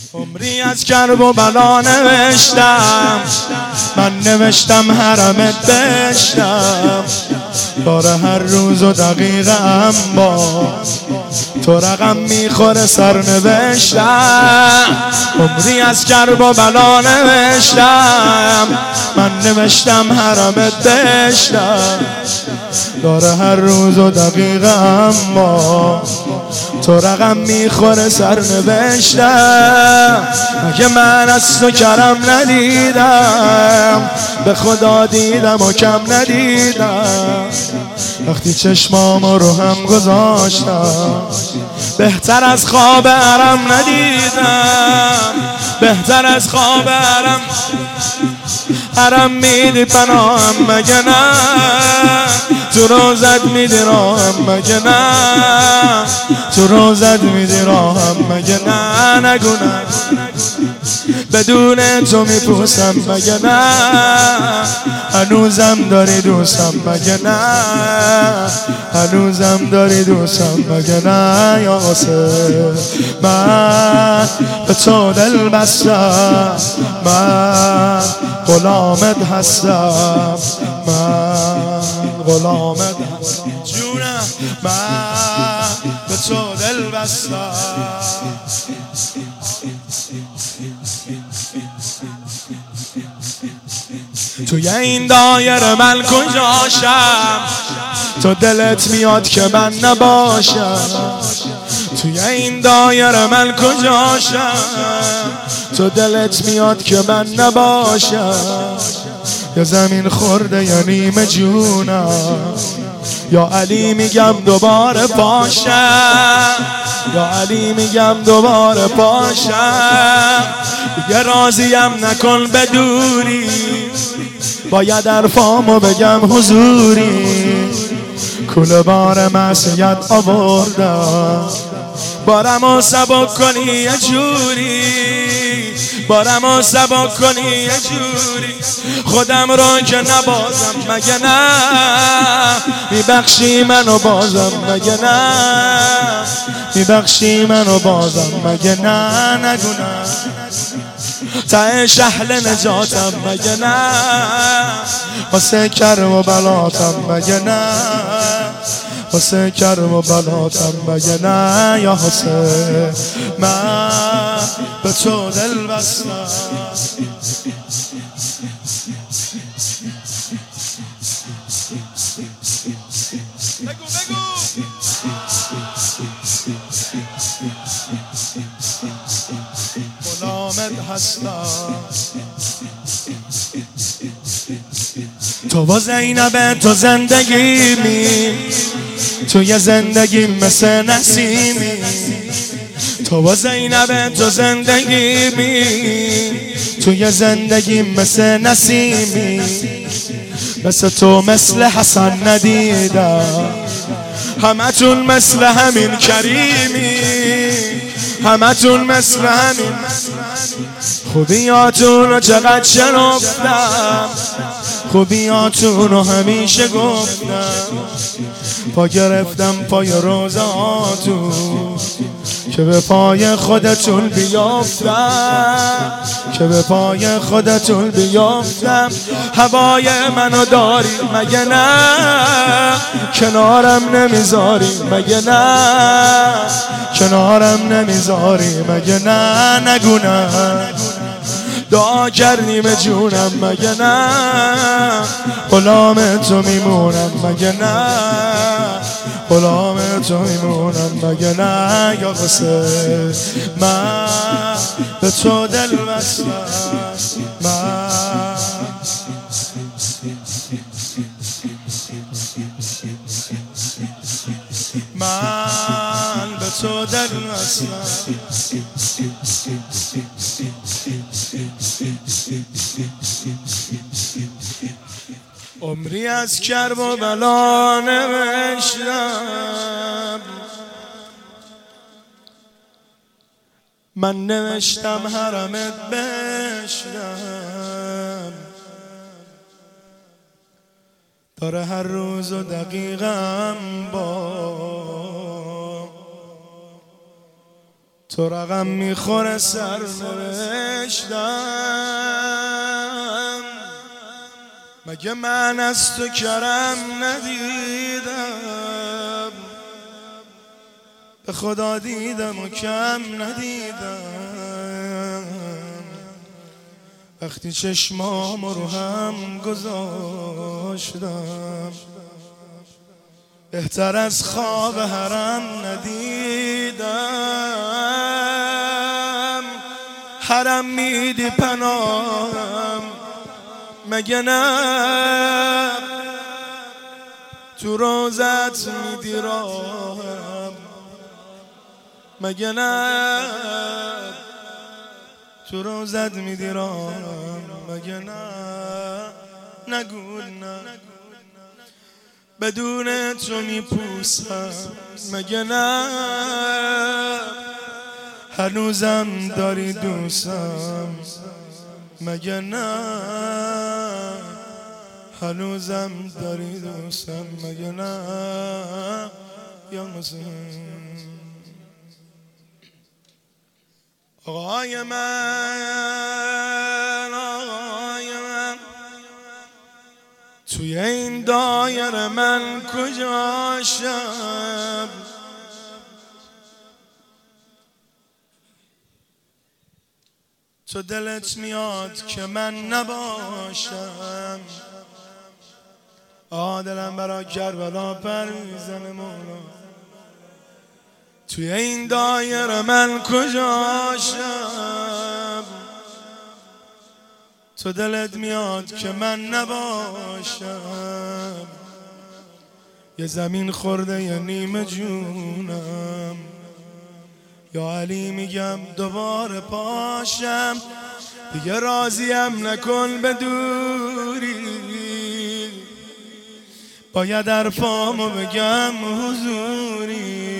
عمری از کرب و بلا نوشتم، من نوشتم حرمت بشتم. داره هر روز و دقیقم با تو رقم میخوره سرنوشتم. عمری از کرب و بلا نوشتم، من نوشتم حرمت بشتم. داره هر روز و دقیقم با تو رقم میخوره سرنوشتم. مگه من از تو کرم ندیدم، به خدا دیدم و کم ندیدم. وقتی چشمامو رو هم گذاشتم، بهتر از خواب حرم ندیدم. بهتر از خواب حرم میدی پناهم مگه نه؟ تو روزت میدی راهم مگه نه؟ تو روزت میدی راهم مگه نه؟ نگو نه بدون تو میپوسم مگه نه؟ هنوزم داری دوستم مگه نه؟ هنوزم داری دوستم مگه نه؟ یا حسین من به تو دل بستم، من غلامت هستم، من غلامت هستم جونم، من به تو دل بستم. توی این دایره من کجاشم؟ تو دلت میاد که من نباشم. توی این دایره من کجاشم؟ تو دلت میاد که من نباشم. یا زمین خورده یا نیمه جونم، یا علی میگم دوباره پاشم، یا علی میگم دوباره پاشم. دیگه راضیم نکن بدوری، باید حرفامو بگم حضوری. کل بار معصیت آوردم، بارمو سبک کنی یه جوری، بارمو سبک کنی یه جوری. خودم رو که نبازم مگه نه؟ میبخشی منو بازم مگه نه؟ میبخشی منو بازم مگه نه؟ نگو نه تهش اهل نجاتم مگه نه؟ واسه کرم و بلاتم مگه نه؟ واسه کرم و بلاتم مگه نه؟ یا حسین من به تو دل بستم. بگو بگو غلامت هستم. تو با زینب تو زندگیمی، توی زندگی مثل نسیمی. تو با زینب تو زندگیمی، توی زندگی مثل نسیمی. مثل تو مثل حسن ندیدم، همتون مثل همین کریمی، همتون مثل همین. خوبیاتون رو چقدر شنفتم، خوبیاتون رو همیشه گفتم. پا گرفتم پای روزاتون که به پای خودتون بیافتم، که به پای خودتون بیافتم. هوای منو داری مگه نه؟ کنارم نمیذاری مگه نه؟ کنارم نمیذاری مگه نه؟ نگو نه دعا کردیم جونم مگه نه؟ غلام تو میمونم مگه نه؟ غلام تو میمونم مگه نه؟ یا حسین من به تو دل بستم، من به تو دل بستم. عمری از کرب و بلا نوشتم، من نوشتم حرمت بشتم. داره هر روز و دقیقم با تو رقم میخوره سرنوشتم، مگه من از تو کرم ندیدم؟ به خدا دیدم و کم ندیدم، وقتی چشمام رو هم گذاشتم بهتر از خواب حرم ندیدم. حرم میدی پناهم مگه نه؟ تو روزت میدی راهم مگه نه؟ تو روزت میدی راهم مگه نه؟ نگو نه، بدون تو میپوسم مگه نه؟ هنوزم داری دوستم مگه نه؟ هنوزم داری دوستم مگه نه؟ یا حسین آقای من، آقای من، توی این دایره من کجاشم؟ تو دلت میاد که من نباشم؟ دلم برا کربلا پر میزنه مولا. توی این دایره من کجاشم؟ تو دلت میاد که من نباشم؟ یه زمین خورده یه نیمه جونم، یا علی میگم دوباره پاشم. دیگه راضیم نکن به دوری، باید حرفامو بگم حضوری.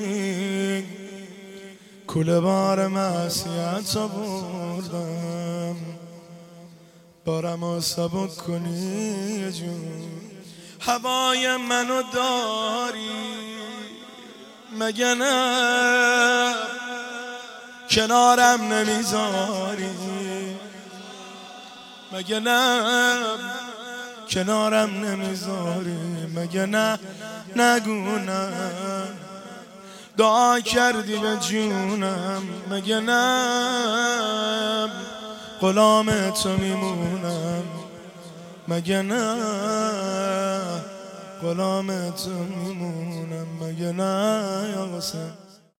کوله بار معصیت رو بردم، بارمو سبک کنی یه جون. هوای منو داری مگه نه؟ کنارم نمیذاری مگه نه؟ کنارم نمیذاری مگه نه؟ نگو نه. دعا کردی به جونم مگه نه؟ غلام تو میمونم مگه نه؟ غلام تو میمونم مگه نه یا حسین؟